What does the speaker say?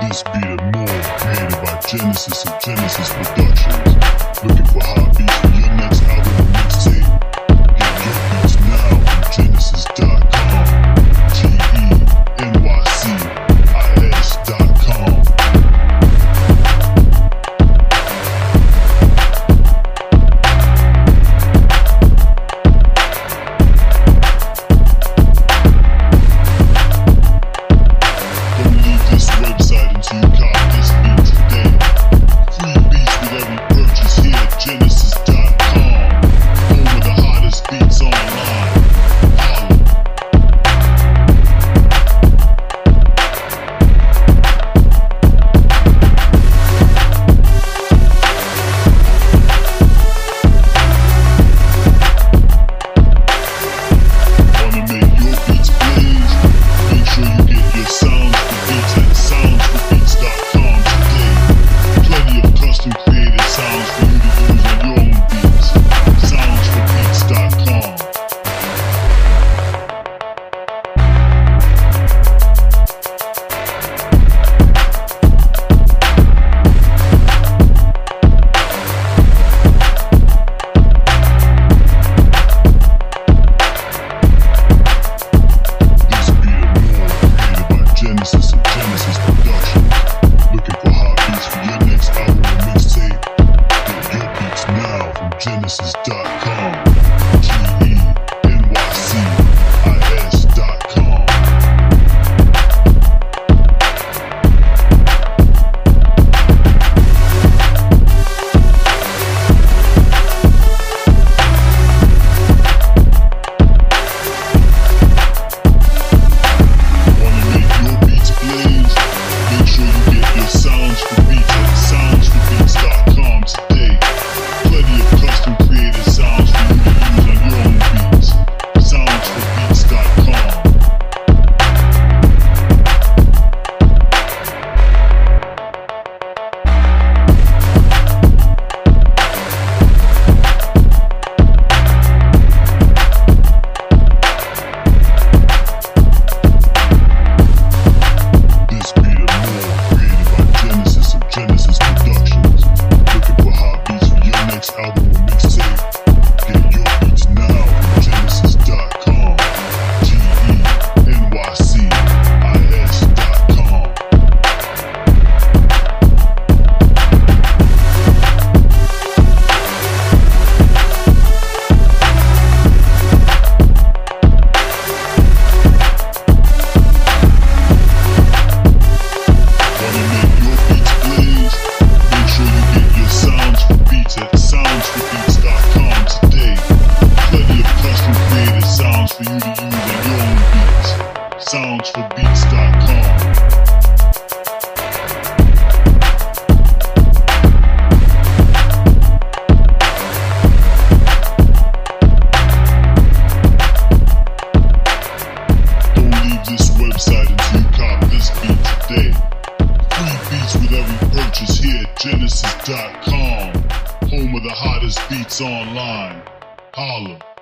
This beat and more created by Genesis of Genesis Productions. Looking for hot beats for your next album or mixtape? Get your beats now from Genesis.com. GENYCIS.com. You cop this beat today. Free beats with every purchase here at Genesis.com. Home of the hottest beats online. Holla. Wanna make your beats blaze? Make sure you get your sounds for beats at soundsforbeats.com today. Plenty of custom created sounds for you to use on your own beats. Soundsforbeats.com. Genesis of Genesis Productions. Looking for hot beats for your next album or mixtape? Get your beats now from Genesis.com. GENYCIS.com. Make sure you get your sounds for beats at soundsforbeats.com today. Plenty of custom created sounds for you to use on your own beats. Soundsforbeats.com. Genesis Productions. Looking for hot beats for your next album or mixtape? Get your beats now from Genesis.com. GENYCIS.com. Make sure you get your sounds for beats at soundsforbeats.com today. Plenty of custom created sounds for you to use on your own beats. Soundsforbeats.com. Don't leave this website until you cop this beat today. Free beats with every purchase here at Genesis.com. Home of the hottest beats online. Holla.